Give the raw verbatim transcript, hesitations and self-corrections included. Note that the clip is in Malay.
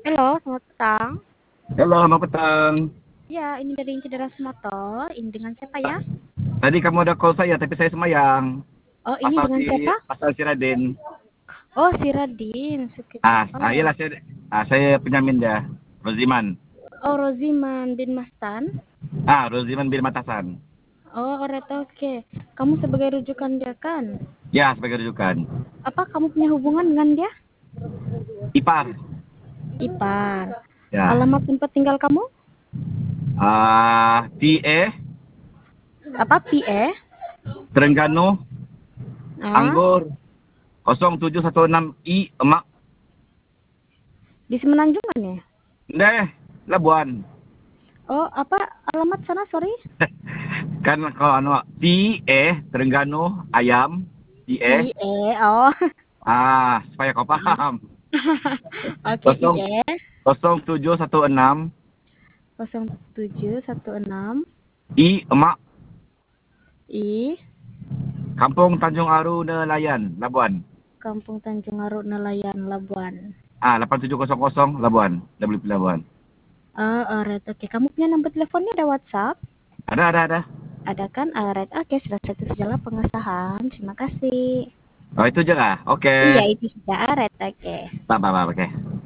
Halo, selamat petang. Halo, selamat petang. Ya, ini dari Cederas Motor. Ini dengan siapa ya? Tadi kamu ada call saya, tapi saya semayang. Oh, ini Pasal dengan si siapa? pasal si Raden. Oh, si Radin. Suki. Ah, ah Oh, iyalah saya, ah, saya penyamin dia, Roziman. oh Roziman bin Mastan. Ah, Roziman bin Matasan. Oh, alright, oke. Kamu sebagai rujukan dia kan? Ya, sebagai rujukan. Apa kamu punya hubungan dengan dia? Ipar. Ipar. Ya. Alamat tempat tinggal kamu? Ah, T E Apa? P E? Terengganu, Ah, Anggur nol tujuh satu enam I Emak. di Semenanjungan ya? Deh, Labuan. Oh, apa alamat sana? Sorry. Kan kalau anu T E Terengganu ayam T E. I E. Oh. Ah, supaya kau paham. Oke, Kosong I E. kosong tujuh satu enam nol tujuh satu enam I Emak. I Kampung Tanjung Aru Nelayan, Labuan. Kampung Tanjung Aru Nelayan Labuan. Ah, lapan tujuh kosong kosong Labuan. W P Labuan. Ah, alright, oke. Kamu punya nomor teleponnya ada WhatsApp? Ada, ada, ada. Ada kan? Alright, oke. Sudah satu sajalah pengesahan. Terima kasih. Oh, itu aja lah. Oke. Iya, itu sudah alright, oke. Bye, bye, bye. Oke.